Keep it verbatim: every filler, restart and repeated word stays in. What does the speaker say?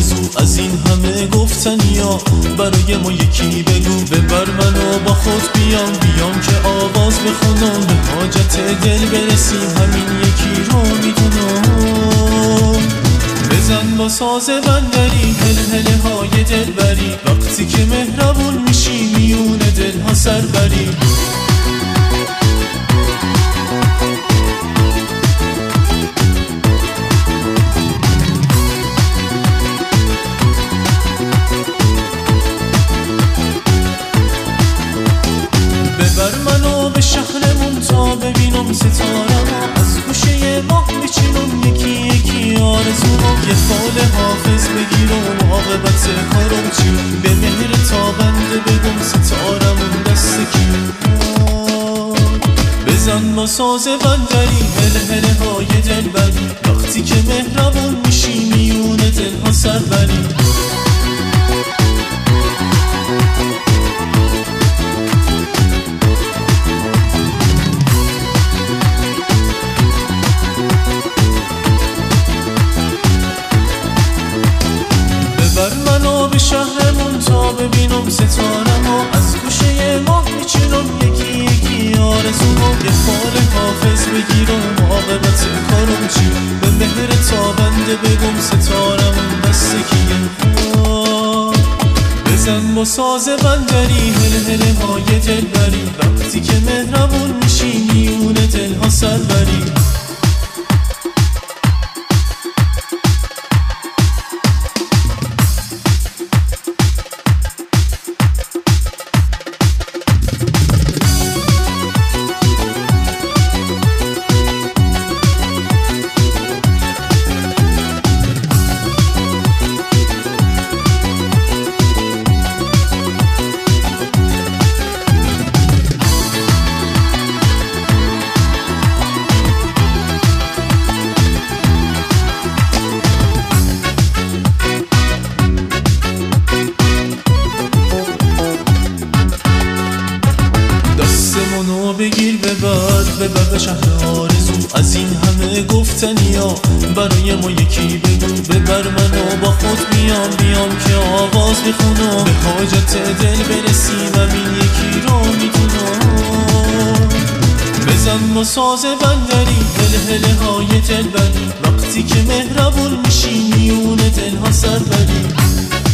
آرزو از این همه گفتنیا برای ما یکی بگو ببر منو با خود بیام بیام که آواز بخونم به حاجت دل برسیم همین یکی رو میدونم بزن با ساز بندری هل هله های دل بری وقتی که مهربون میشی میون دل ها سر بری ببر منو به شهرمون تا ببینم ستاره‌ها از گوشه ماه میچینم یکی یکی آرزوها یه فال حافظ بگیرم عاقبت کارم چی به مهر تا بنده بگم ستارمون دست کی بزن با ساز بندری هله هله های دل بری وقتی که مهربون میشی میون دل ها سر بری به شهرمون تا ببینم ستاره‌ها از گوشه ماه میچینم یکی یکی آرزوها یه فال حافظ بگیرم عاقبت کارم چی به مهر تا بنده بگم ستاره‌مون دست کیه بزن با ساز بندری هله هله های دل بری وقتی که مهربون میشی میون دل ها سر بری بگیر ببر ببر به شهر آرزو از این همه گفتنیا برای ما یکی بگو ببر منو با خود میام بیام که آواز بخونم به حاجت دل برسیم همین یکی رو میدونم بزن با ساز بندری هله هله های دل بری وقتی که مهربون میشی میون دل ها سر بری